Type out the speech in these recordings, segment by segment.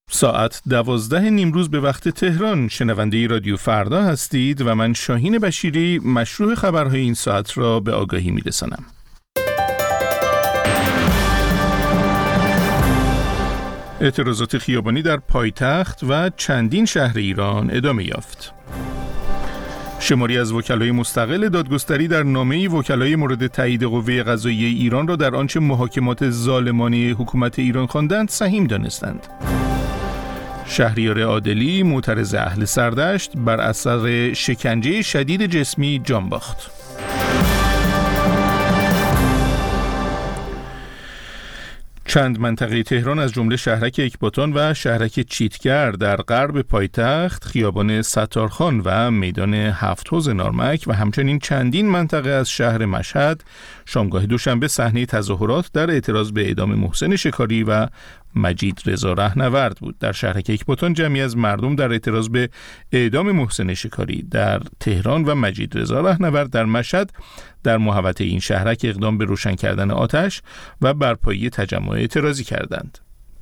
ساعت 12 نیمروز به وقت تهران شنونده رادیو فردا هستید و من شاهین بشیری مشروع خبرهای این ساعت را به آگاهی می‌رسانم. اعتراضات خیابانی در پایتخت و چندین شهر ایران ادامه یافت. شماری از وکلای مستقل دادگستری در نامه‌ای وکلای مورد تایید قوه قضاییه ایران را در آنچه محاکمات ظالمانه حکومت ایران خواندند سهیم دانستند. شهریار عادلی معترض اهل سردشت بر اثر شکنجه شدید جسمی جان باخت. چند منطقه تهران از جمله شهرک اکباتان و شهرک چیتگر در غرب پایتخت، خیابان ستارخان و میدان هفت حوض نارمک و همچنین چندین منطقه از شهر مشهد شامگاه دوشنبه صحنه تظاهرات در اعتراض به اعدام محسن شکاری و مجید رضا رهنورد بود. در شهرک اکباتان جمعی از مردم در اعتراض به اعدام محسن شکاری در تهران و مجید رضا رهنورد در مشهد در محوطه این شهرک اقدام به روشن کردن آتش و برپایی تجمع اعتراضی کردند.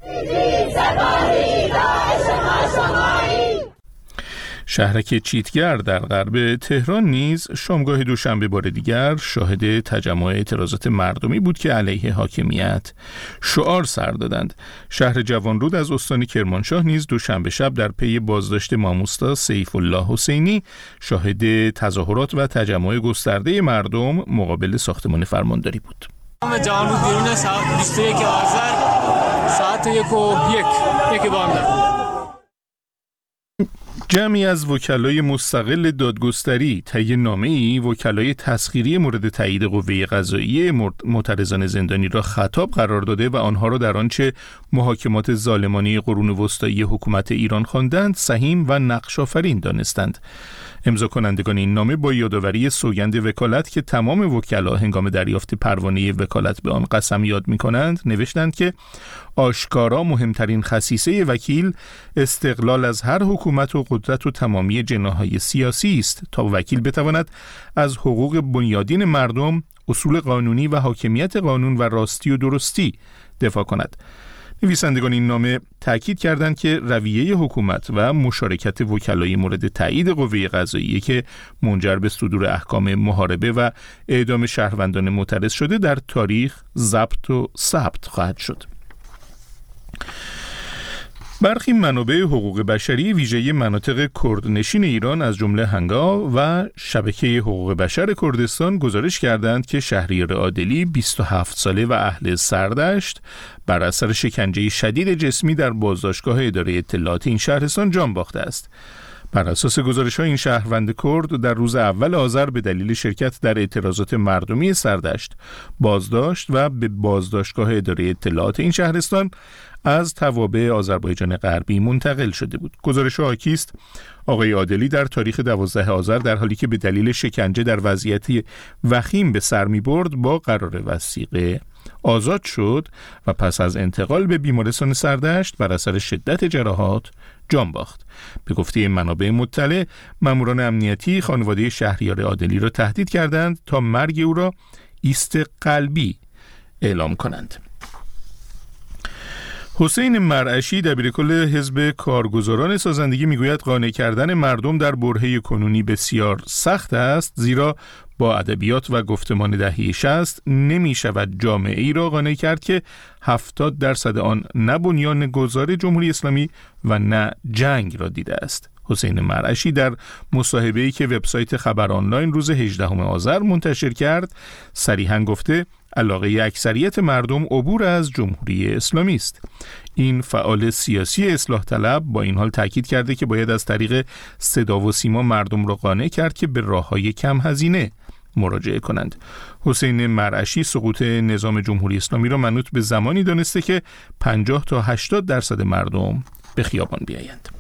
شهرک چیتگر در غرب تهران نیز شامگاه دوشنبه بار دیگر شاهد تجمع اعتراضات مردمی بود که علیه حاکمیت شعار سر دادند. شهر جوانرود از استان کرمانشاه نیز دوشنبه شب در پی بازداشت ماموستا سیف الله حسینی شاهد تظاهرات و تجمع گسترده مردم مقابل ساختمان فرمانداری بود. جوانرود بیرون ساعت 21 آذر ساعت 1:01 بامداد. جمعی از وکلای مستقل دادگستری طی نامه‌ای وکلای تسخیری مورد تایید قوه قضاییه معترضان زندانی را خطاب قرار داده و آنها را در آنچه محاکمات ظالمانه قرون وسطایی حکومت ایران خواندند سهیم و نقش‌آفرین دانستند. امضا کنندگان این نامه با یادآوری سوگند وکالت که تمام وکلا هنگام دریافت پروانه وکالت به آن قسم یاد می‌کنند نوشتند که آشکارا مهمترین خصیصه وکیل استقلال از هر حکومت و قدرت و تمامی جناح‌های سیاسی است تا وکیل بتواند از حقوق بنیادین مردم، اصول قانونی و حاکمیت قانون و راستی و درستی دفاع کند. نویسندگان این نامه تأکید کردند که رویه حکومت و مشارکت وکلای مورد تایید قوه قضاییه که منجر به صدور احکام محاربه و اعدام شهروندان معترض شده در تاریخ ضبط و ثبت خواهد شد. برخی منابع حقوق بشری ویژه مناطق کردنشین ایران از جمله هنگا و شبکه حقوق بشر کردستان گزارش کردند که شهریار عادلی 27 ساله و اهل سردشت بر اثر شکنجه شدید جسمی در بازداشتگاه اداره اطلاعات این شهرستان جان باخته است. بر اساس گزارش‌های این شهروند کرد در روز اول آذر به دلیل شرکت در اعتراضات مردمی سردشت بازداشت و به بازداشتگاه اداره اطلاعات این شهرستان از توابع آذربایجان غربی منتقل شده بود. گزارش حاکی است آقای عادلی در تاریخ 12 آذر در حالی که به دلیل شکنجه در وضعیتی وخیم به سر می‌برد با قرار وثیقه آزاد شد و پس از انتقال به بیمارستان سردشت بر اثر شدت جراحات جان باخت. به گفته منابع مطلع، ماموران امنیتی خانواده شهریار عادلی را تهدید کردند تا مرگ او را ایست قلبی اعلام کنند. حسین مرعشی دبیرکل حزب کارگزاران سازندگی میگوید قانع کردن مردم در برهه کنونی بسیار سخت است، زیرا با ادبیات و گفتمان دهه 60 نمی شود جامعه ای را قانع کرد که 70% آن نه بنیانگذار جمهوری اسلامی و نه جنگ را دیده است. حسین مرعشی در مصاحبه‌ای که وبسایت خبر آنلاین روز 18 آذر منتشر کرد صریحاً گفته علاقه اکثریت مردم عبور از جمهوری اسلامی است. این فعال سیاسی اصلاح طلب با این حال تاکید کرده که باید از طریق صدا و سیما مردم را قانع کرد که به راه‌های کم هزینه مراجعه کنند. حسین مرعشی سقوط نظام جمهوری اسلامی را منوط به زمانی دانسته که 50 تا 80% مردم به خیابان بیایند.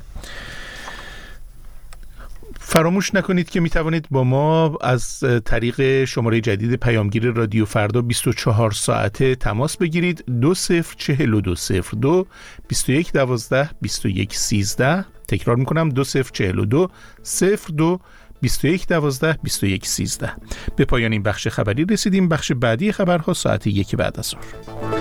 فراموش نکنید که می توانید با ما از طریق شماره جدید پیامگیر رادیو فردا 24 ساعته تماس بگیرید. 204202 2112 2113. تکرار میکنم 2042 02 2112 2113. به پایان این بخش خبری رسیدیم. بخش بعدی خبرها ساعت 1 بعد از ظهر.